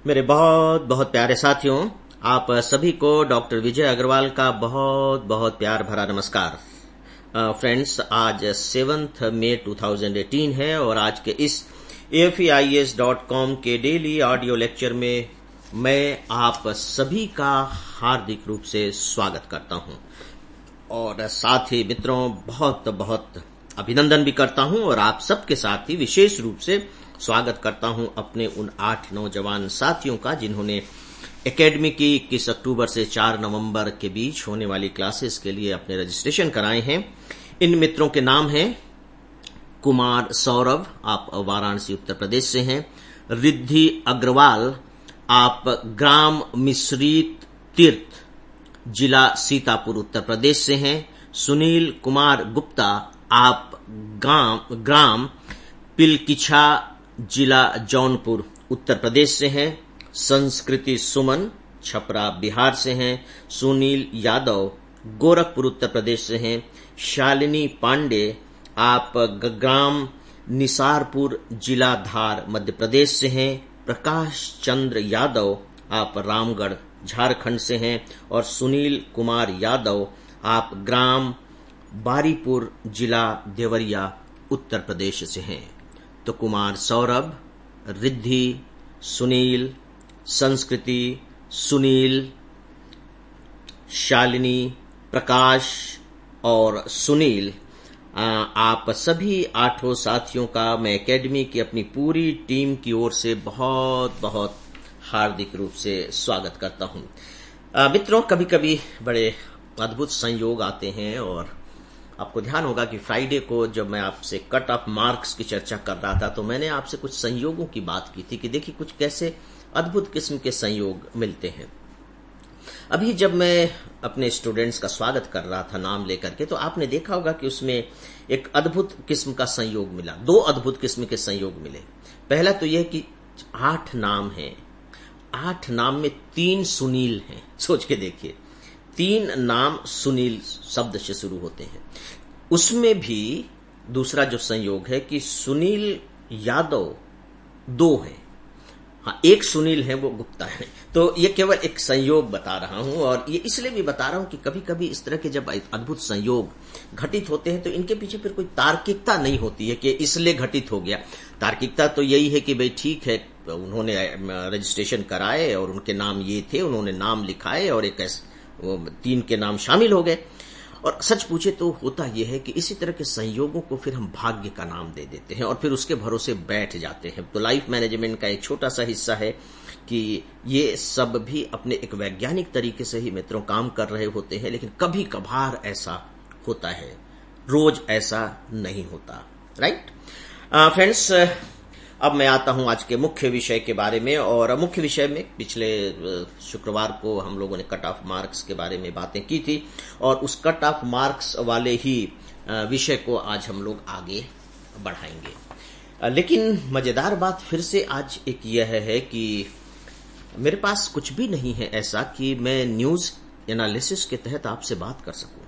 मेरे बहुत बहुत प्यारे साथियों, आप सभी को डॉक्टर विजय अग्रवाल का बहुत बहुत प्यार भरा नमस्कार। फ्रेंड्स, आज 7 मई 2018 है और आज के इस AFEIES.com के डेली ऑडियो लेक्चर में मैं आप सभी का हार्दिक रूप से स्वागत करता हूं और साथ ही मित्रों बहुत बहुत अभिनंदन भी करता हूं और आप सबके साथ ही विशेष रूप से स्वागत करता हूं अपने उन 8 नौजवान साथियों का जिन्होंने एकेडमी की 21 अक्टूबर से 4 नवंबर के बीच होने वाली क्लासेस के लिए अपने रजिस्ट्रेशन कराए हैं। इन मित्रों के नाम हैं कुमार सौरभ, आप वाराणसी उत्तर प्रदेश से हैं। रिद्धि अग्रवाल, आप ग्राम मिश्रित तीर्थ, जिला सीतापुर उत्तर प्रदेश से हैं। सुनील कुमार गुप्ता, आप ग्राम पिलकिछा, जिला जौनपुर उत्तर प्रदेश से हैं। संस्कृति सुमन, छपरा बिहार से हैं। सुनील यादव, गोरखपुर उत्तर प्रदेश से हैं। शालिनी पांडे, आप ग्राम निसारपुर, जिला धार मध्य प्रदेश से हैं। प्रकाश चंद्र यादव, आप रामगढ़ झारखंड से हैं। और सुनील कुमार यादव, आप ग्राम बारीपुर, जिला देवरिया उत्तर प्रदेश से हैं। तो कुमार सौरभ, रिद्धि, सुनील, संस्कृति, सुनील, शालिनी, प्रकाश और सुनील, आप सभी 8 साथियों का मैं एकेडमी की अपनी पूरी टीम की ओर से बहुत बहुत हार्दिक रूप से स्वागत करता हूं। मित्रों, कभी कभी बड़े अद्भुत संयोग आते हैं और आपको ध्यान होगा कि फ्राइडे को जब मैं आपसे कट ऑफ मार्क्स की चर्चा कर रहा था तो मैंने आपसे कुछ संयोगों की बात की थी कि देखिए कुछ कैसे अद्भुत किस्म के संयोग मिलते हैं। अभी जब मैं अपने स्टूडेंट्स का स्वागत कर रहा था नाम लेकर के, तो आपने देखा होगा कि उसमें एक अद्भुत किस्म का संयोग मिला। 2 अद्भुत किस्म के संयोग मिले। पहला तो यह कि 8 नाम हैं, 8 नाम में 3 सुनील हैं। सोच के देखिए, 3 नाम सुनील शब्द से शुरू होते हैं। उसमें भी दूसरा जो संयोग है कि सुनील यादव 2 हैं। हाँ, एक सुनील है वो गुप्ता है। तो ये केवल एक संयोग बता रहा हूं और ये इसलिए भी बता रहा हूं कि कभी कभी इस तरह के जब अद्भुत संयोग घटित होते हैं तो इनके पीछे फिर कोई तार्किकता नहीं होती है कि इसलिए घटित हो गया। तार्किकता तो यही है कि भाई ठीक है, उन्होंने रजिस्ट्रेशन कराए और उनके नाम ये थे, उन्होंने नाम लिखाए और 3 के नाम शामिल हो गए। और सच पूछे तो होता यह है कि इसी तरह के संयोगों को फिर हम भाग्य का नाम दे देते हैं और फिर उसके भरोसे बैठ जाते हैं। तो लाइफ मैनेजमेंट का एक छोटा सा हिस्सा है कि ये सब भी अपने एक वैज्ञानिक तरीके से ही मित्रों काम कर रहे होते हैं, लेकिन कभी कभार ऐसा होता है, रोज ऐसा नहीं होता। राइट फ्रेंड्स, अब मैं आता हूं आज के मुख्य विषय के बारे में। और मुख्य विषय में पिछले शुक्रवार को हम लोगों ने कट ऑफ मार्क्स के बारे में बातें की थी और उस कट ऑफ मार्क्स वाले ही विषय को आज हम लोग आगे बढ़ाएंगे। लेकिन मजेदार बात फिर से आज एक यह है कि मेरे पास कुछ भी नहीं है ऐसा कि मैं न्यूज एनालिसिस के तहत आपसे बात कर सकूं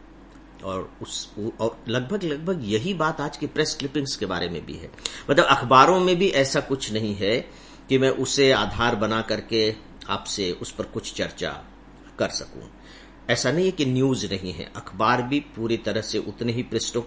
और लगभग यही बात आज की प्रेस क्लिपिंग्स के बारे में भी है। मतलब अखबारों में भी ऐसा कुछ नहीं है कि मैं उसे आधार बना करके आपसे उस पर कुछ चर्चा कर सकूं। ऐसा नहीं है कि न्यूज नहीं है, अखबार भी पूरी तरह से उतने ही पृष्ठों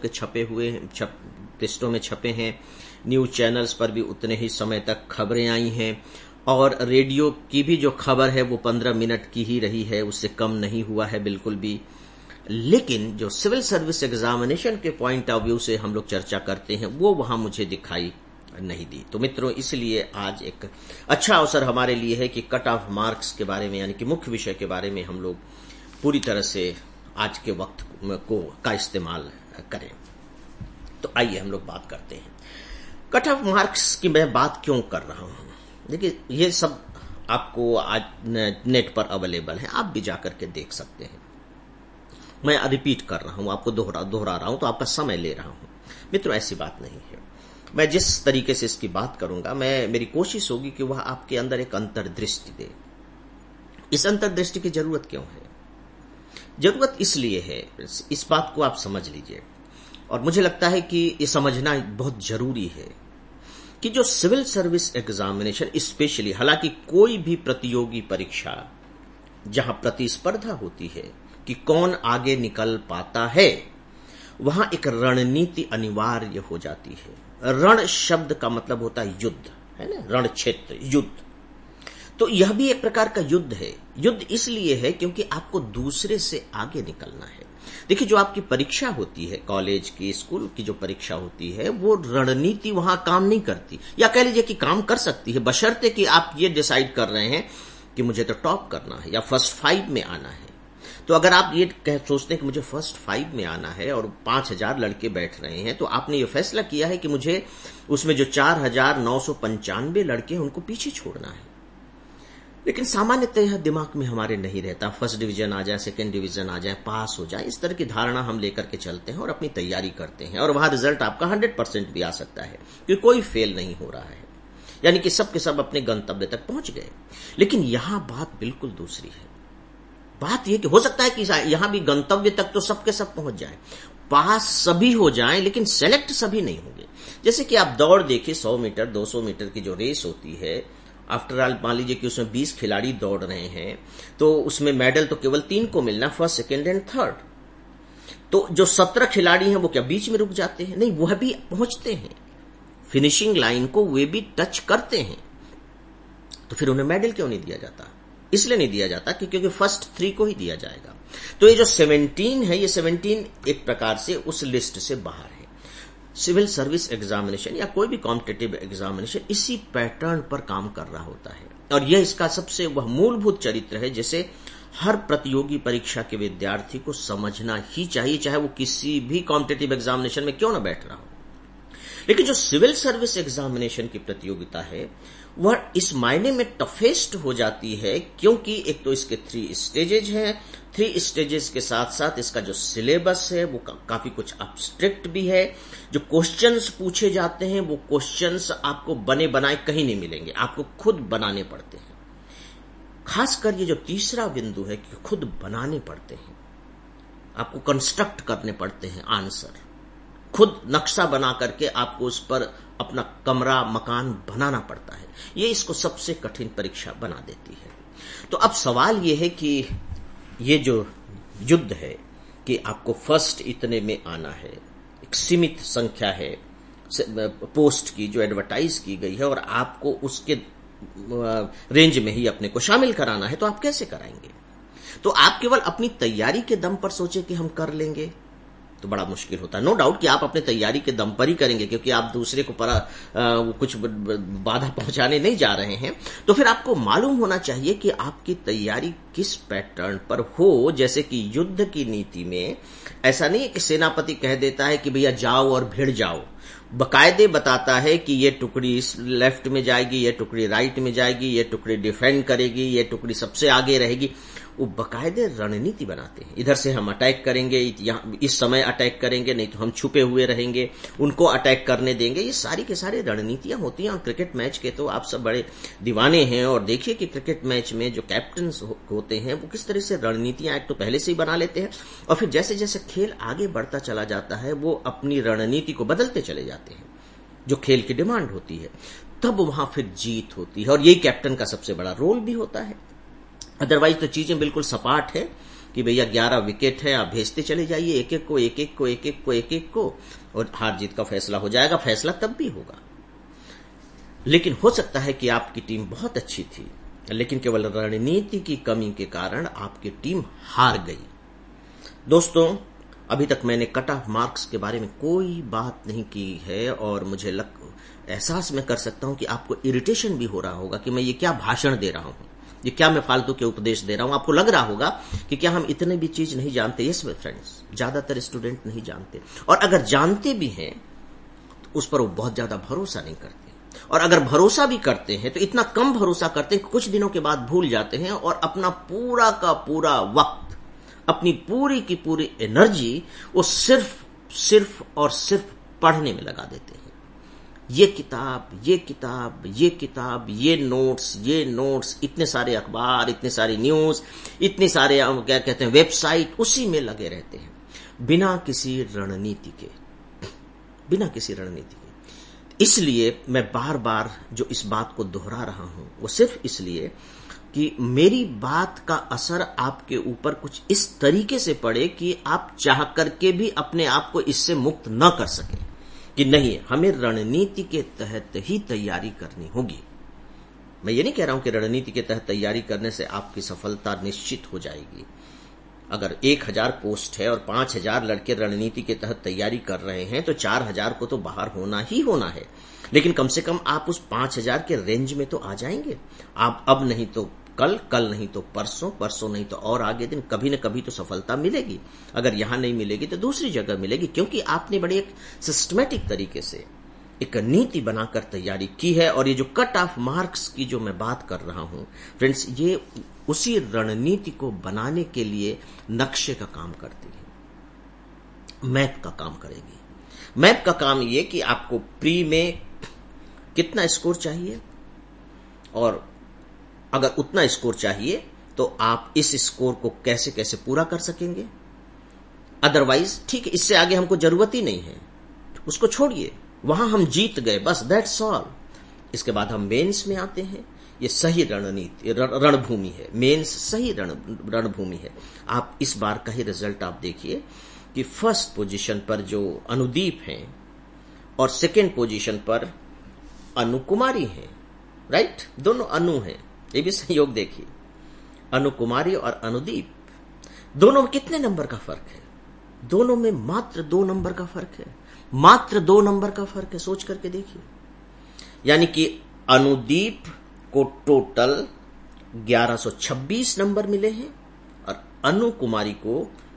में छपे हैं। न्यूज चैनल्स पर भी उतने ही समय तक खबरें आई हैं और रेडियो की भी जो खबर है वो 15 मिनट की ही रही है, उससे कम नहीं हुआ है बिल्कुल भी। लेकिन जो सिविल सर्विस एग्जामिनेशन के पॉइंट ऑफ व्यू से हम लोग चर्चा करते हैं वो वहां मुझे दिखाई नहीं दी। तो मित्रों, इसलिए आज एक अच्छा अवसर हमारे लिए है कि कट ऑफ मार्क्स के बारे में यानी कि मुख्य विषय के बारे में हम लोग पूरी तरह से आज के वक्त का इस्तेमाल करें। तो आइए हम लोग बात करते हैं कट ऑफ मार्क्स की। मैं बात क्यों कर रहा हूं? देखिए, ये सब आपको आज नेट पर अवेलेबल है, आप भी जाकर के देख सकते हैं। मैं रिपीट कर रहा हूं, आपको दोहरा रहा हूं तो आपका समय ले रहा हूं। मित्रों, ऐसी बात नहीं है। मैं जिस तरीके से इसकी बात करूंगा, मेरी कोशिश होगी कि वह आपके अंदर एक अंतर्दृष्टि दे। इस अंतर्दृष्टि की जरूरत क्यों है? जरूरत इसलिए है, इस बात को आप समझ लीजिए और मुझे लगता है कि ये समझना बहुत जरूरी है कि जो सिविल सर्विस एग्जामिनेशन स्पेशली, हालांकि कोई भी प्रतियोगी परीक्षा जहां प्रतिस्पर्धा होती है कि कौन आगे निकल पाता है, वहां एक रणनीति अनिवार्य हो जाती है। रण शब्द का मतलब होता है युद्ध, है ना, रण क्षेत्र, युद्ध। तो यह भी एक प्रकार का युद्ध है। युद्ध इसलिए है क्योंकि आपको दूसरे से आगे निकलना है। देखिए, जो आपकी परीक्षा होती है, कॉलेज की, स्कूल की जो परीक्षा होती है, वो रणनीति वहां काम नहीं करती, या कह लीजिए कि काम कर सकती है, बशर्ते कि आप ये डिसाइड कर रहे हैं कि मुझे तो टॉप करना है या फर्स्ट 5 में आना है। तो अगर आप ये सोचते हैं कि मुझे फर्स्ट 5 में आना है और 5000 लड़के बैठ रहे हैं, तो आपने ये फैसला किया है कि मुझे उसमें जो 4995 लड़के हैं उनको पीछे छोड़ना है। लेकिन सामान्यतः यह दिमाग में हमारे नहीं रहता। फर्स्ट डिवीजन आ जाए, सेकंड डिवीजन आ जाए, पास हो जाए, इस तरह की धारणा हम लेकर के चलते हैं और अपनी तैयारी करते हैं, और वहां रिजल्ट आपका 100% भी आ सकता है क्योंकि कोई फेल नहीं हो रहा है, यानी कि सब के सब अपने गंतव्य तक पहुंच गए। लेकिन यहां बात बिल्कुल दूसरी है। बात यह कि हो सकता है कि यहां भी गंतव्य तक तो सबके सब पहुंच जाए, पास सभी हो जाएं, लेकिन सेलेक्ट सभी नहीं होंगे। जैसे कि आप दौड़ देखिए, 100 मीटर 200 मीटर की जो रेस होती है, आफ्टर ऑल मान लीजिए कि उसमें 20 खिलाड़ी दौड़ रहे हैं, तो उसमें मेडल तो केवल 3 को मिलना, फर्स्ट, सेकंड एंड थर्ड। तो जो 17 खिलाड़ी हैं वो क्या बीच में रुक जाते हैं? नहीं, वह भी पहुंचते हैं फिनिशिंग लाइन को, वे भी टच करते हैं। तो फिर उन्हें मेडल क्यों नहीं दिया जाता? इसलिए नहीं दिया जाता कि क्योंकि फर्स्ट 3 को ही दिया जाएगा। तो ये जो 17 है, ये 17 एक प्रकार से उस लिस्ट से बाहर है। सिविल सर्विस एग्जामिनेशन या कोई भी कॉम्पिटिटिव एग्जामिनेशन इसी पैटर्न पर काम कर रहा होता है, और यह इसका सबसे वह मूलभूत चरित्र है जिसे हर प्रतियोगी परीक्षा के विद्यार्थी को समझना ही चाहिए, चाहे वो किसी भी कॉम्पिटिटिव एग्जामिनेशन में क्यों ना बैठ रहा हो। लेकिन जो सिविल सर्विस एग्जामिनेशन की प्रतियोगिता है, वह इस मायने में टफेस्ट हो जाती है क्योंकि एक तो इसके 3 स्टेजेज हैं, 3 स्टेजेस के साथ साथ इसका जो सिलेबस है वो काफी कुछ अब्स्ट्रैक्ट भी है। जो क्वेश्चंस पूछे जाते हैं वो क्वेश्चंस आपको बने बनाए कहीं नहीं मिलेंगे, आपको खुद बनाने पड़ते हैं। खासकर ये जो तीसरा बिंदु है कि खुद बनाने पड़ते हैं, आपको कंस्ट्रक्ट करने पड़ते हैं आंसर, खुद नक्शा बना करके आपको उस पर अपना कमरा, मकान बनाना पड़ता है। ये इसको सबसे कठिन परीक्षा बना देती है। तो अब सवाल ये है कि ये जो युद्ध है कि आपको फर्स्ट इतने में आना है, एक सीमित संख्या है पोस्ट की जो एडवर्टाइज की गई है, और आपको उसके रेंज में ही अपने को शामिल कराना है, तो आप कैसे कराएंगे? तो आप केवल अपनी तैयारी के दम पर सोचे कि हम कर लेंगे तो बड़ा मुश्किल होता है। नो डाउट कि आप अपने तैयारी के दम पर ही करेंगे, क्योंकि आप दूसरे को कुछ बाधा पहुंचाने नहीं जा रहे हैं। तो फिर आपको मालूम होना चाहिए कि आपकी तैयारी किस पैटर्न पर हो। जैसे कि युद्ध की नीति में ऐसा नहीं है कि सेनापति कह देता है कि भैया जाओ और भिड़ जाओ, बकायदे बताता है कि ये टुकड़ी लेफ्ट में जाएगी, ये टुकड़ी राइट में जाएगी, ये टुकड़ी डिफेंड करेगी, ये टुकड़ी सबसे आगे रहेगी। वो बकायदे रणनीति बनाते हैं, इधर से हम अटैक करेंगे, इस समय अटैक करेंगे, नहीं तो हम छुपे हुए रहेंगे, उनको अटैक करने देंगे। ये सारी के सारी रणनीतियां होती हैं। और क्रिकेट मैच के तो आप सब बड़े दीवाने हैं, और देखिए कि क्रिकेट मैच में जो कैप्टन होते हैं वो किस तरह से रणनीतियां एक तो पहले से ही बना लेते हैं, और फिर जैसे जैसे खेल आगे बढ़ता चला जाता है वो अपनी रणनीति को बदलते चले जाते हैं, जो खेल की डिमांड होती है। तब वहां फिर जीत होती है, और यही कैप्टन का सबसे बड़ा रोल भी होता है। अदरवाइज तो चीजें बिल्कुल सपाट है कि भैया 11 विकेट है, आप भेजते चले जाइए एक एक को, और हार जीत का फैसला हो जाएगा। फैसला तब भी होगा, लेकिन हो सकता है कि आपकी टीम बहुत अच्छी थी, लेकिन केवल रणनीति की कमी के कारण आपकी टीम हार गई। दोस्तों, अभी तक मैंने कट ऑफ मार्क्स के बारे में कोई बात नहीं की है, और मुझे एहसास मैं कर सकता हूं कि आपको इरिटेशन भी हो रहा होगा कि मैं ये क्या भाषण दे रहा हूं, ये क्या मैं फालतू के उपदेश दे रहा हूं। आपको लग रहा होगा कि क्या हम इतने भी चीज नहीं जानते। यस माय फ्रेंड्स, ज्यादातर स्टूडेंट नहीं जानते, और अगर जानते भी हैं तो उस पर वो बहुत ज्यादा भरोसा नहीं करते, और अगर भरोसा भी करते हैं तो इतना कम भरोसा करते हैं कि कुछ दिनों के बाद भूल जाते हैं, और अपना पूरा का पूरा वक्त, अपनी पूरी की पूरी एनर्जी वो सिर्फ और सिर्फ पढ़ने में लगा देते हैं। ये किताब, ये नोट्स, इतने सारे अखबार, इतने सारे न्यूज, इतने सारे क्या कहते हैं वेबसाइट, उसी में लगे रहते हैं बिना किसी रणनीति के। इसलिए मैं बार बार जो इस बात को दोहरा रहा हूं वो सिर्फ इसलिए कि मेरी बात का असर आपके ऊपर कुछ इस तरीके से पड़े कि आप चाह करके भी अपने आप को इससे मुक्त न कर सके कि नहीं, हमें रणनीति के तहत ही तैयारी करनी होगी। मैं ये नहीं कह रहा हूं कि रणनीति के तहत तैयारी करने से आपकी सफलता निश्चित हो जाएगी। अगर 1000 पोस्ट है और 5000 लड़के रणनीति के तहत तैयारी कर रहे हैं तो 4000 को तो बाहर होना ही होना है, लेकिन कम से कम आप उस 5000 के रेंज में तो आ जाएंगे। आप अब नहीं तो कल, कल नहीं तो परसों, परसों नहीं तो और आगे दिन कभी न कभी तो सफलता मिलेगी। अगर यहां नहीं मिलेगी तो दूसरी जगह मिलेगी, क्योंकि आपने बड़े एक सिस्टमैटिक तरीके से एक नीति बनाकर तैयारी की है। और ये जो कट ऑफ मार्क्स की जो मैं बात कर रहा हूं फ्रेंड्स, ये उसी रणनीति को बनाने के लिए नक्शे का काम करती है, मैप का काम करेगी। मैप का काम ये कि आपको प्री में कितना स्कोर चाहिए, और अगर उतना स्कोर चाहिए तो आप इस स्कोर को कैसे कैसे पूरा कर सकेंगे। अदरवाइज ठीक है, इससे आगे हमको जरूरत ही नहीं है, उसको छोड़िए, वहां हम जीत गए, बस दैट्स ऑल। इसके बाद हम मेंस में आते हैं। ये सही रणनीति रणभूमि है, मेंस सही रणभूमि है। आप इस बार का ही रिजल्ट आप देखिए कि फर्स्ट पोजीशन पर जो अनुदीप हैं और सेकेंड पोजीशन पर अनु कुमारी हैं, राइट, दोनों अनु हैं। ये भी संयोग देखिए, अनु कुमारी और अनुदीप, दोनों में कितने नंबर का फर्क है? दोनों में मात्र 2 नंबर का फर्क है, मात्र 2 नंबर का फर्क है। सोच करके देखिए, यानी कि अनुदीप को टोटल 1126 नंबर मिले हैं और अनु कुमारी को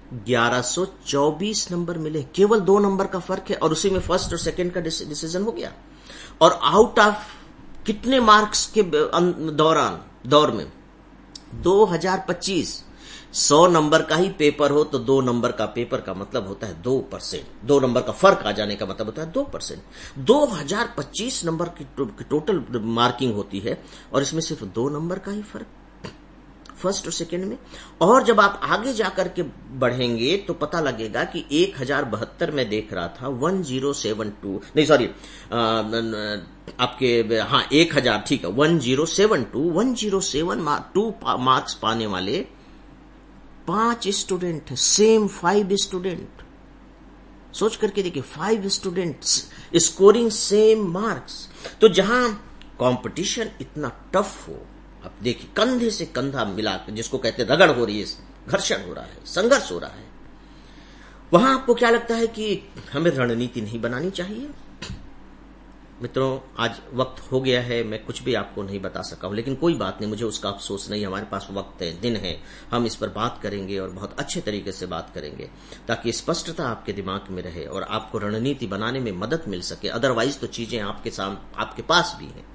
1124 नंबर मिले। केवल 2 नंबर का फर्क है, और उसी में फर्स्ट और सेकंड का डिसीजन हो गया। और आउट ऑफ कितने मार्क्स के दौर में 2025, 100 नंबर का ही पेपर हो तो 2 नंबर का पेपर का मतलब होता है 2%। 2 नंबर का फर्क आ जाने का मतलब होता है 2%। 2025 नंबर की टोटल मार्किंग होती है और इसमें सिर्फ 2 नंबर का ही फर्क फर्स्ट और सेकेंड में। और जब आप आगे जाकर के बढ़ेंगे तो पता लगेगा कि 1072 में देख रहा था 1072, नहीं सॉरी, आपके 1000, ठीक है, 107 मार्क्स पाने वाले 5 स्टूडेंट, सेम 5 स्टूडेंट। सोच करके देखिए, 5 स्टूडेंट स्कोरिंग सेम मार्क्स। तो जहां कंपटीशन इतना टफ हो, आप देखिए कंधे से कंधा मिलाकर, जिसको कहते हैं रगड़ हो रही है, घर्षण हो रहा है, संघर्ष हो रहा है, वहां आपको क्या लगता है कि हमें रणनीति नहीं बनानी चाहिए? मित्रों, आज वक्त हो गया है, मैं कुछ भी आपको नहीं बता सका हूं, लेकिन कोई बात नहीं, मुझे उसका अफसोस नहीं। हमारे पास वक्त है, दिन है, हम इस पर बात करेंगे और बहुत अच्छे तरीके से बात करेंगे ताकि स्पष्टता आपके दिमाग में रहे और आपको रणनीति बनाने में मदद मिल सके। अदरवाइज तो चीजें आपके पास भी हैं,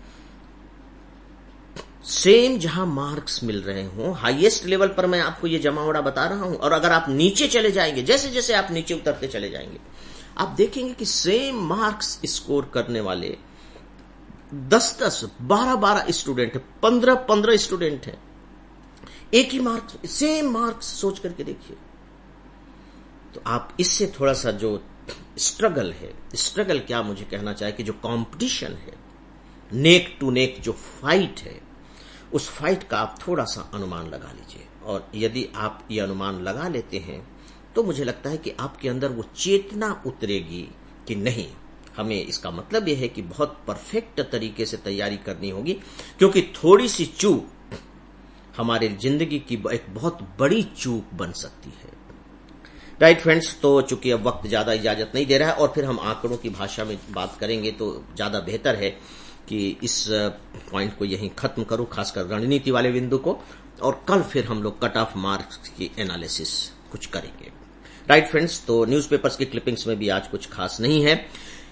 सेम जहां मार्क्स मिल रहे हों, हाईएस्ट लेवल पर मैं आपको ये जमावड़ा बता रहा हूं। और अगर आप नीचे चले जाएंगे, जैसे जैसे आप नीचे उतरते चले जाएंगे, आप देखेंगे कि सेम मार्क्स स्कोर करने वाले 10-10, 12-12 स्टूडेंट है, 15-15 स्टूडेंट हैं, एक ही मार्क्स, सेम मार्क्स। सोच करके देखिए, तो आप इससे थोड़ा सा जो स्ट्रगल है, स्ट्रगल क्या मुझे कहना चाहिए कि जो कंपटीशन है, नेक टू नेक जो फाइट है, उस फाइट का आप थोड़ा सा अनुमान लगा लीजिए। और यदि आप ये अनुमान लगा लेते हैं तो मुझे लगता है कि आपके अंदर वो चेतना उतरेगी कि नहीं, हमें इसका मतलब यह है कि बहुत परफेक्ट तरीके से तैयारी करनी होगी, क्योंकि थोड़ी सी चूक हमारे जिंदगी की एक बहुत बड़ी चूक बन सकती है। राइट फ्रेंड्स, तो चूंकि अब वक्त ज्यादा इजाजत नहीं दे रहा है और फिर हम आंकड़ों की भाषा में बात करेंगे तो ज्यादा बेहतर है कि इस पॉइंट को यहीं खत्म करूं, खासकर रणनीति वाले बिंदु को, और कल फिर हम लोग कट ऑफ मार्क्स की एनालिसिस कुछ करेंगे। राइट फ्रेंड्स, तो न्यूज़पेपर्स की क्लिपिंग्स में भी आज कुछ खास नहीं है।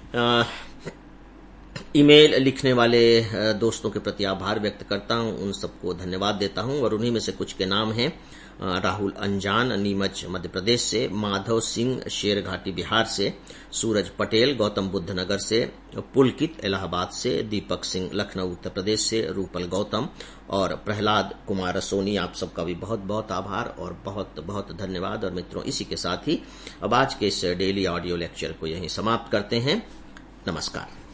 ईमेल लिखने वाले दोस्तों के प्रति आभार व्यक्त करता हूं, उन सबको धन्यवाद देता हूं, और उन्हीं में से कुछ के नाम हैं राहुल अंजान नीमच मध्य प्रदेश से, माधव सिंह शेरघाटी बिहार से, सूरज पटेल गौतम बुद्ध नगर से, पुलकित इलाहाबाद से, दीपक सिंह लखनऊ उत्तर प्रदेश से, रूपल गौतम और प्रहलाद कुमार सोनी। आप सबका भी बहुत बहुत आभार और बहुत बहुत धन्यवाद। और मित्रों, इसी के साथ ही अब आज के इस डेली ऑडियो लेक्चर को यहीं समाप्त करते हैं। नमस्कार।